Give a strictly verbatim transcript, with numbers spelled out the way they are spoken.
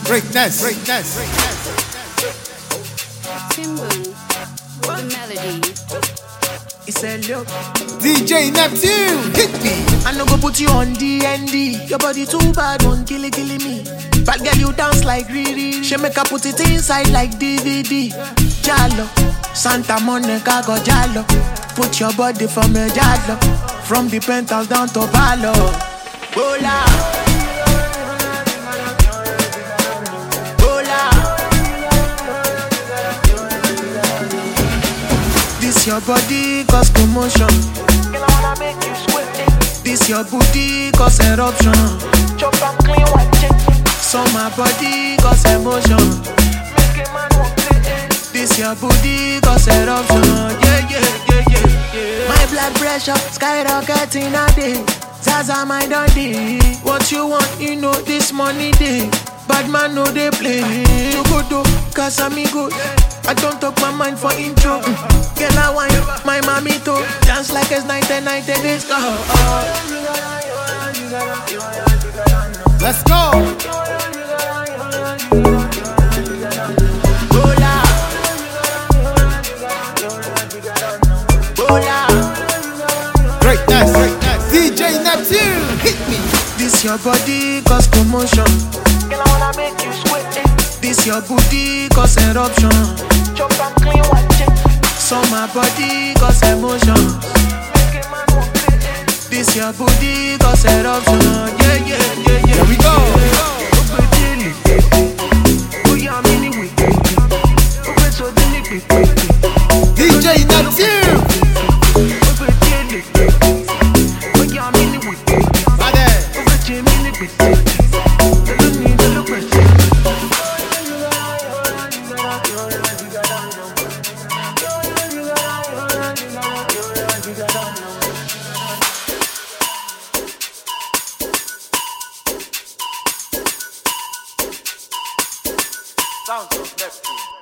Greatness, greatness. Timber, the melody. It's a look. D J Neptune, hit me. I no go put you on D N D. Your body too bad, won't kill it, kill me. Bad girl, you dance like Riri. She make her put it inside like D V D. Jalo, Santa Monica go Jalo. Put your body from a Jalo. From the penthouse down to Palo. Bola. This your body cause commotion. Girl, I wanna make you sweat. This your booty cause eruption. Chop and clean white check. So my body cause emotion. Make a man want it. This your booty cause eruption. Yeah, yeah, yeah, yeah, yeah. My blood pressure skyrocketing a day. Zaza my dundee. What you want, you know this money day. Bad man know they play. You go do, cause I'm good. I don't talk my mind for intro. Mm. Girl, I wine, my mommy too. Dance like it's nineteen ninety disco. Oh. Let's go. Bola. Bola. Greatness, greatness. D J Neptune, hit me. This your body cause commotion. Girl, I wanna make you sweat. This your booty cause eruption. Chop and clean white check. So my body cause emotion. Make a man want it. This your booty cause eruption. Yeah, yeah, yeah, yeah. Here we go. D J Neptune. Sounds of Neptune.